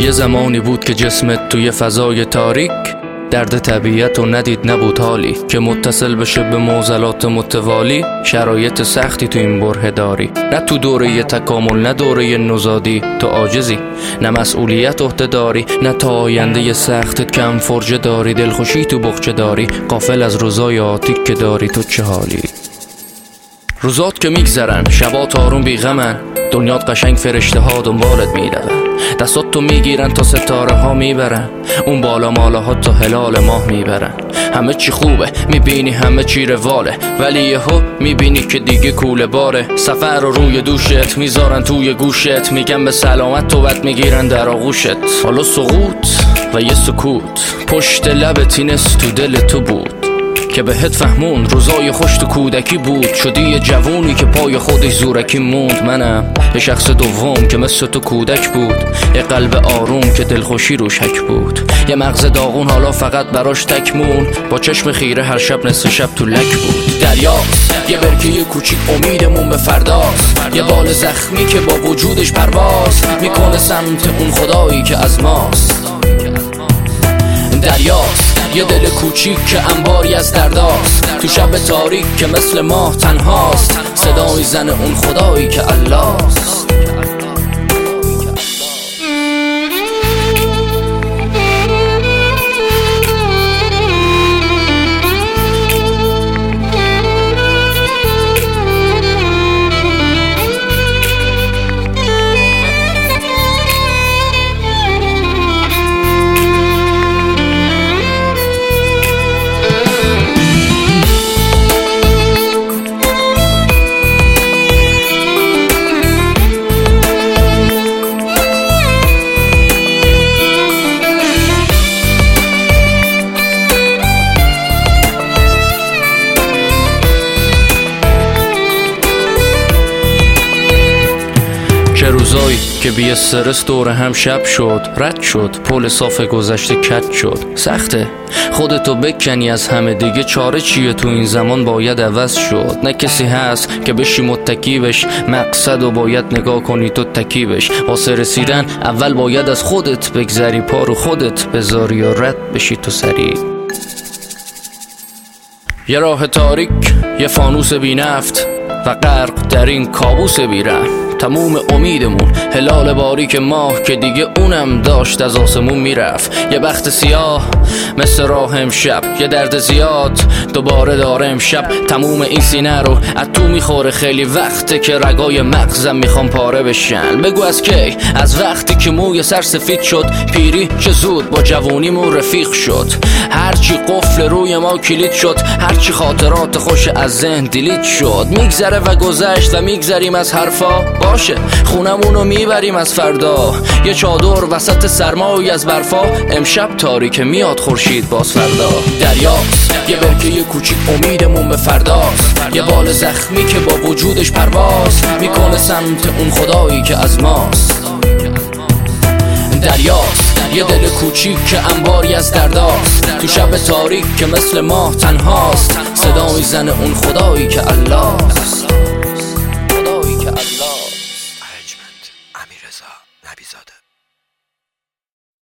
یه زمانی بود که جسمت توی فضای تاریک درد طبیعت و ندید نبود حالی که متصل بشه به معضلات متوالی. شرایط سختی تو این بره داری، نه تو دوره تکامل نه دوره نوزادی تو عاجزی، نه مسئولیت عهده داری، نه تا آینده سختت کم فرجه داری. دلخوشی تو بخچه داری، غافل از روزای آتیک که داری تو چه حالی. روزات که میگذرن، شبات آروم بیغمن، دنیات قشنگ فرشته ها دنبالت میدون، دستات تو میگیرن تا ستاره ها میبرن، اون بالا مالا ها تا هلال ماه میبرن. همه چی خوبه، میبینی همه چی رواله، ولی یهو میبینی که دیگه کوله باره. سفر رو روی دوشت میذارن توی گوشت، میگن به سلامت تو بد میگیرن در آغوشت. حالا سقوط و یه سکوت پشت لبت اینست تو دل تو بود که بهت فهمون روزای خوش تو کودکی بود. شدی یه جوونی که پای خودش زورکی موند. منم یه شخص دوم که مثل تو کودک بود، یه قلب آروم که دلخوشی روش حک بود، یه مغز داغون حالا فقط براش تکمون، با چشم خیره هر شب نصف شب تو لک بود. دریاست یه برکه کوچیک امیدمون به فرداست، یه بال زخمی که با وجودش پرواز میکنه سمت اون خدایی که از ماست. دریاست یه دل کوچیک که انباری از درداست، تو شب تاریک که مثل ماه تنهاست، صدا میزنه اون خدایی که الله است. چه روزایی که بی استرس دور هم شب شد، رد شد پل صاف گذشته کج شد. سخته خودتو بکنی از همه، دیگه چاره چیه تو این زمان باید عوض شد. نه کسی هست که بشی متکی بش، مقصد و باید نگاه کنی تو تکی بش. واسه رسیدن اول باید از خودت بگذری، پا رو خودت بذاری و رد بشی تو سریع. یه راه تاریک، یه فانوس بی نفت و غرق در این کابوس بیرم. تموم امیدمون هلال باریک ماه که دیگه اونم داشت از آسمون میرفت. یه بخت سیاه مثل راه امشب، یه درد زیاد دوباره داره امشب. تموم این سینه رو از تو میخوره، خیلی وقته که رگای مغزم میخوام پاره بشن. بگو از کی؟ از وقتی که موی سر سفید شد، پیری چه زود با جوونیمون رفیق شد. هرچی قفل روی ما کلید شد، هرچی خاطرات خوش از ذهن دیلیت شد. میگذره و گذشت و میگذریم از حرفا، باشه خونمونو میبریم از فردا. یه چادر وسط سرمایی از برفا، امشب تاریک میاد خورشید باز فردا. دریاست یه برکه کوچیک امیدمون به فرداست، یه بال زخمی که با وجودش پرواز میکنه سمت اون خدایی که از ماست. دریاست یه دل کوچیک که انباری از درداست، تو شب تاریک که مثل ماه تنهاست، صدا میزنه اون خدایی که الله.